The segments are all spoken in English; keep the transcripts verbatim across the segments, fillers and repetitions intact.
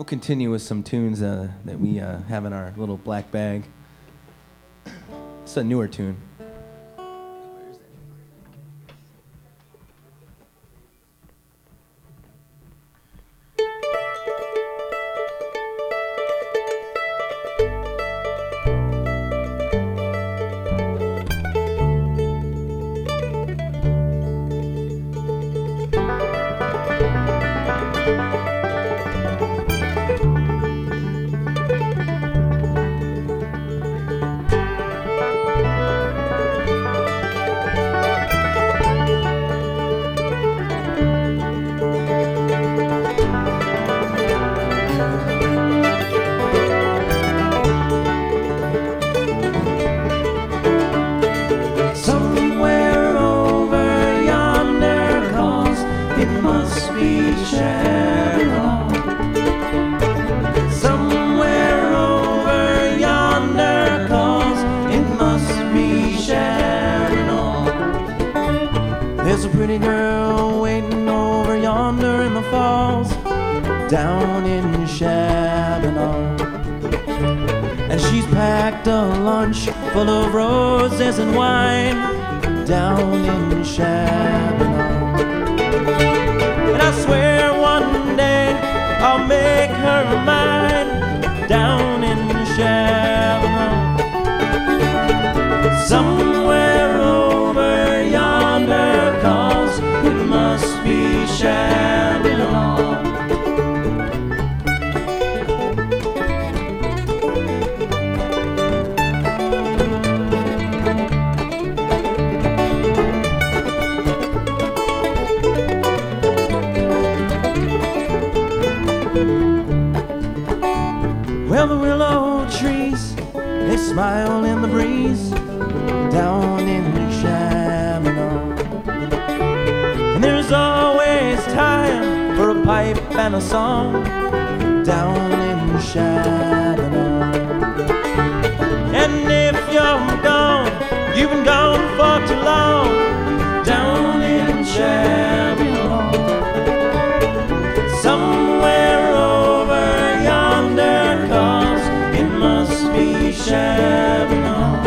We'll continue with some tunes uh, that we uh, have in our little black bag. It's a newer tune. There's a pretty girl waiting over yonder in the falls, down in Chaminade. And she's packed a lunch full of roses and wine, down in Chaminade. And I swear one day I'll make her mine, down in Chaminade. Somewhere over yonder, 'cause it must be Chaminade. Well, the willow trees, they smile in the breeze, down in Chaminade. And there's always time for a pipe and a song, down in Chaminade. And if you're gone, you've been gone for too long, down in Chaminade. Somewhere over yonder, 'cause it must be Chaminade.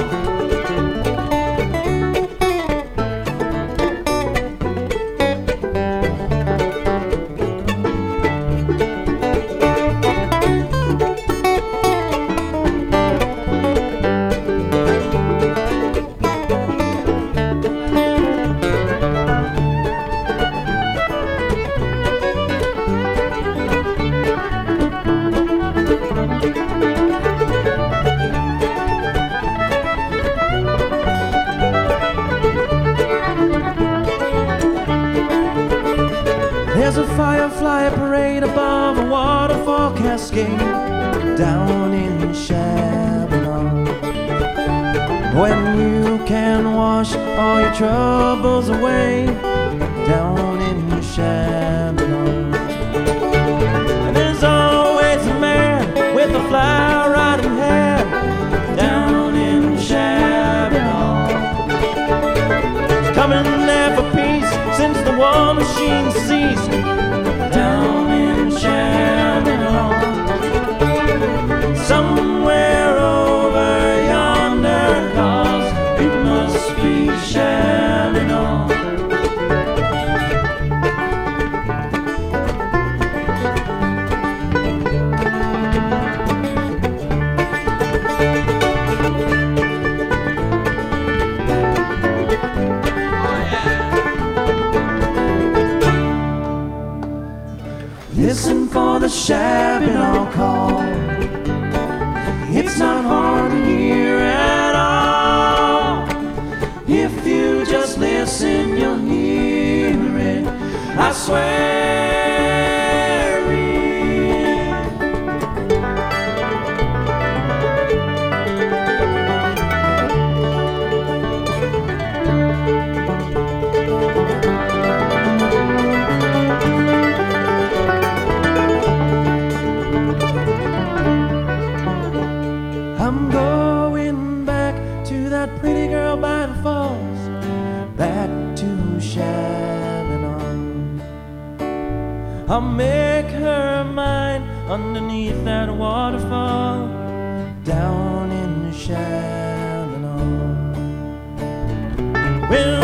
There's a firefly parade above a waterfall cascade, down in Chaminade. When you can wash all your troubles away, down in Chaminade. And there's always a man with a flower right in hand, down in Chaminade. He's coming there for peace since the war machine ceased, down in Chaminade. Somewhere over yonder, 'cause it must be Chaminade. Listen for the Chaminade call. It's not hard to hear at all. If you just listen, you'll hear it, I swear it. I'm going back to that pretty girl by the falls, back to Chaminade. I'll make her mine underneath that waterfall down in Chaminade. Well,